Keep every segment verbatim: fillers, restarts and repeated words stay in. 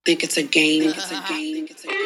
Think it's a game. Think it's a game. Think it's a game.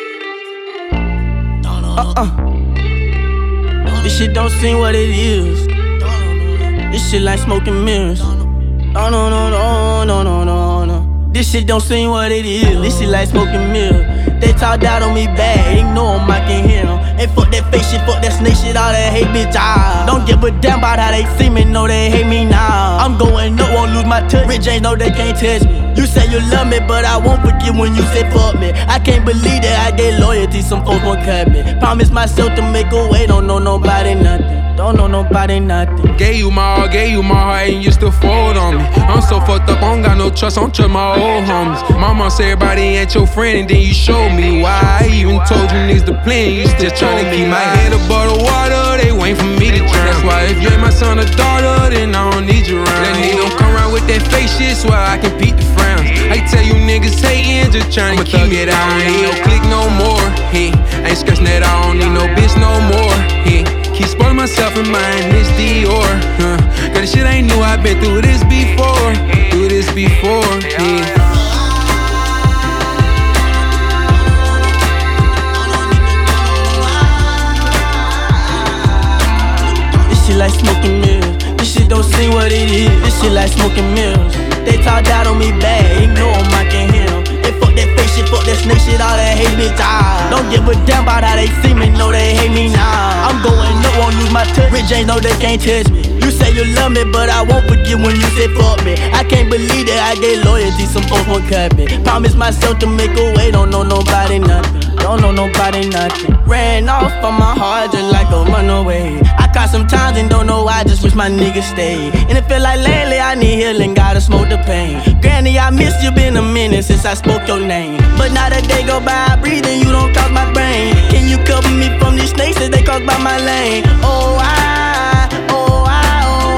Uh-uh. This shit don't seem what it is. This shit like smoking mirrors. No, no, no, no, no, no, no, no. This shit don't seem what it is. This shit like smoking mirrors. They talk down on me bad, ignore them, I can hear them. And fuck that fake shit, fuck that snake shit, all that hate bitch, ah. Don't give a damn about how they see me, know they hate me now. I'm going up, won't lose my touch. Rich James know they can't touch me. You say you love me, but I won't forget when you say fuck me. I can't believe that I get loyalty, some folks won't cut me. Promise myself to make a way, don't know nobody nothing. Don't know nobody nothing. Gave you my all, gave you my heart, and you still fold on me. I'm so fucked up, I don't got no trust, I don't trust my old homies. Mama say everybody ain't your friend, and then you showed me why. I even told you niggas to play, and you still tryna keep my head above the water. They waiting for me to drown. That's why if you ain't my son or daughter, then I don't need you around. That nigga don't come around with that fake shit, so I can peek the frowns. I tell you niggas hatin', just tryna keep it out. I don't need no click no more. Hey, ain't stressing that I don't need no bitch no more. Hey, keep spoiling myself in mind, this Dior. Huh. Cause this shit ain't new, I've been through this before. Through this before, yeah. Like smoking mirrors. This shit don't seem what it is. This shit like smoking mirrors. They talk down on me bad, ignore them, I can hear them. They fuck that fake shit, fuck that snake shit, all that hate bitch, ah. Don't give a damn about how they see me, know they hate me now. I'm going up, won't lose my touch. Rich James know they can't touch me. You say you love me, but I won't forget when you say fuck me. I can't believe that I get loyalty, some folks won't cut me. Promise myself to make a way, don't know nobody nothing. Don't know nobody nothing. Ran off on my heart just like a runaway. I cry sometimes and don't know why, just wish my niggas stayed. And it feel like lately I need healing, gotta smoke the pain. Granny, I miss you, been a minute since I spoke your name. But now that they go by, breathing, you don't cross my brain. Can you cover me from these snakes that they cross by my lane? Oh, I, oh, I, oh,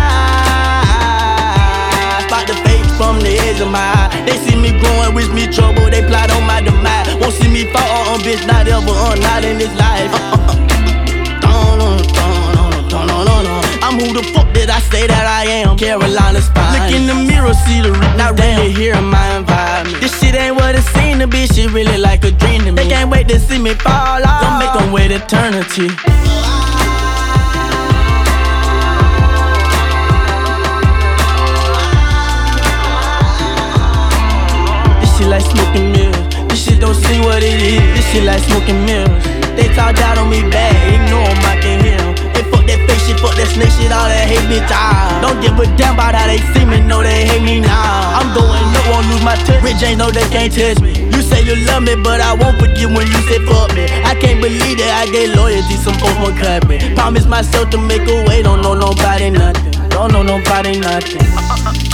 I spot the face from the edge of my eye. They see me growing, wish me trouble, they plot on my demise. Won't see me fall, uh, uh, bitch, not ever, uh, not in this life. uh, uh, uh. I'm who the fuck did I say that I am? Carolina's fine. Look in the mirror, see the rip, not really hearing my environment. This shit ain't what it seemed to be, shit really like a dream to me. They can't wait to see me fall off, don't make them wait eternity. This shit like smoking mirrors. This shit don't see what it is. This shit like smoking mirrors. They talk down on me bad, ignore them, I can hear them. They fuck that fake shit, fuck that snake shit, all that hate bitch, ah. Don't give a damn about how they see me, know they hate me now. I'm going up, won't lose my touch. Rich James know they can't touch me. You say you love me, but I won't forget when you say fuck me. I can't believe that I get loyalty, some folks won't cut me. Promise myself to make a way, don't know nobody nothing. Don't know nobody nothing.